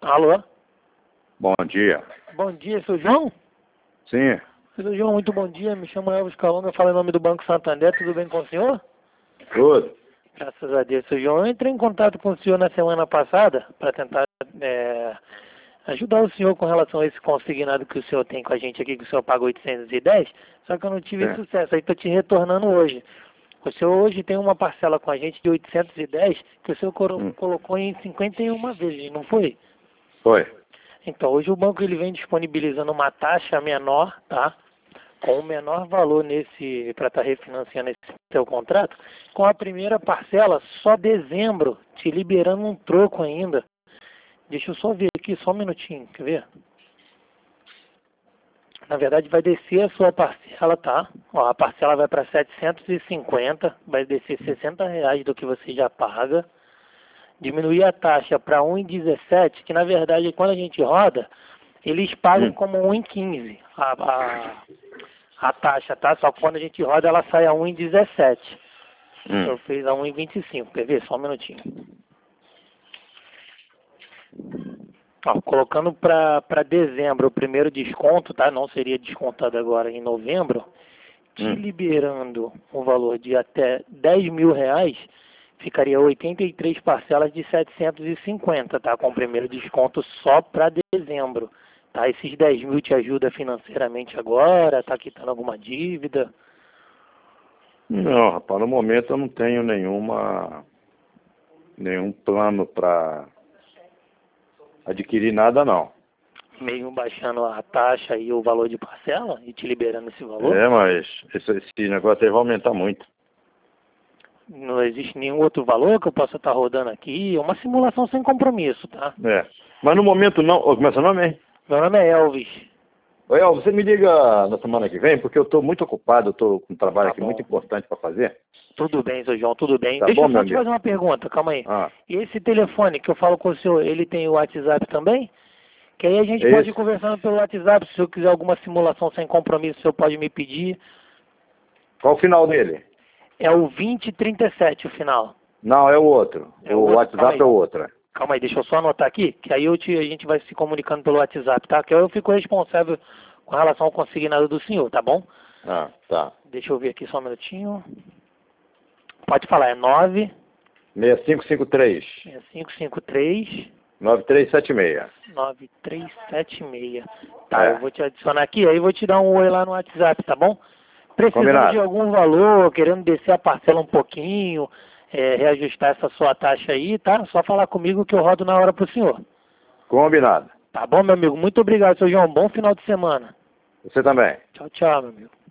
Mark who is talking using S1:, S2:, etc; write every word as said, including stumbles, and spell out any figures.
S1: Alô?
S2: Bom dia.
S1: Bom dia, seu João?
S2: Sim.
S1: Seu João, muito bom dia. Me chamo Elvis Calonga, eu falo em nome do Banco Santander. Tudo bem com o senhor?
S2: Tudo.
S1: Graças a Deus, seu João. Eu entrei em contato com o senhor na semana passada para tentar é, ajudar o senhor com relação a esse consignado que o senhor tem com a gente aqui, que o senhor paga oitocentos e dez, só que eu não tive
S2: Sim.
S1: sucesso. Aí estou te retornando hoje. O senhor hoje tem uma parcela com a gente de oitocentos e dez que o senhor colo-
S2: Hum.
S1: colocou em cinquenta e uma vezes, não foi?
S2: Foi.
S1: Então, hoje o banco ele vem disponibilizando uma taxa menor, tá? Com o menor valor nesse para estar refinanciando esse seu contrato, com a primeira parcela só dezembro, te liberando um troco ainda. Deixa eu só ver aqui, só um minutinho, quer ver? Na verdade vai descer a sua parcela, tá? Ó, a parcela vai para setecentos e cinquenta, vai descer sessenta reais do que você já paga. Diminuir a taxa para um vírgula dezessete, que na verdade quando a gente roda, eles pagam
S2: Hum.
S1: como um vírgula quinze a, a, a taxa, tá? Só que quando a gente roda ela sai a um vírgula dezessete.
S2: Hum.
S1: Eu fiz a um vírgula vinte e cinco, quer ver? Só um minutinho. Ó, colocando para dezembro o primeiro desconto, tá? Não seria descontado agora em novembro, te
S2: Hum.
S1: liberando um valor de até dez mil reais, ficaria oitenta e três parcelas de setecentos e cinquenta, tá? Com o primeiro desconto só para dezembro, tá? Esses dez mil te ajuda financeiramente agora? Tá quitando alguma dívida?
S2: Não, rapaz, no momento eu não tenho nenhuma nenhum plano para adquirir nada, não.
S1: Mesmo baixando a taxa e o valor de parcela e te liberando esse valor?
S2: É, mas esse, esse negócio aí vai aumentar muito.
S1: Não existe nenhum outro valor que eu possa estar rodando aqui? É uma simulação sem compromisso, tá?
S2: É. Mas no momento não. Ô, como é seu nome, hein?
S1: Meu nome é Elvis.
S2: Oi, El, você me liga na semana que vem, porque eu estou muito ocupado, eu estou com um trabalho
S1: Tá
S2: aqui
S1: bom.
S2: muito importante para fazer.
S1: Tudo bem, seu João, tudo bem.
S2: Tá
S1: Deixa
S2: bom,
S1: eu
S2: meu
S1: só te
S2: amigo?
S1: fazer uma pergunta, calma aí.
S2: Ah,
S1: E esse telefone que eu falo com o senhor, ele tem o WhatsApp também? Que aí a gente
S2: esse.
S1: pode ir conversando pelo WhatsApp. Se o senhor quiser alguma simulação sem compromisso, o senhor pode me pedir.
S2: Qual o final dele?
S1: É o vinte e trinta e sete o final.
S2: Não, é o outro.
S1: É
S2: O
S1: o outro? Calma
S2: WhatsApp
S1: aí.
S2: é o outro.
S1: Calma aí, deixa eu só anotar aqui, que aí eu te, a gente vai se comunicando pelo WhatsApp, tá? Que eu fico responsável com relação ao consignado do senhor, tá bom?
S2: Ah, tá.
S1: Deixa eu ver aqui só um minutinho. Pode falar, é nove
S2: seis cinco cinco três,
S1: cinco cinco três
S2: nove três sete seis.
S1: nove três sete seis. Tá,
S2: É.
S1: eu vou te adicionar aqui, aí vou te dar um oi lá no WhatsApp, tá bom? Precisando
S2: Combinado.
S1: de algum valor, querendo descer a parcela um pouquinho, é, reajustar essa sua taxa aí, tá? Só falar comigo que eu rodo na hora pro senhor.
S2: Combinado.
S1: Tá bom, meu amigo? Muito obrigado, seu João. Bom final de semana.
S2: Você também.
S1: Tchau, tchau, meu amigo.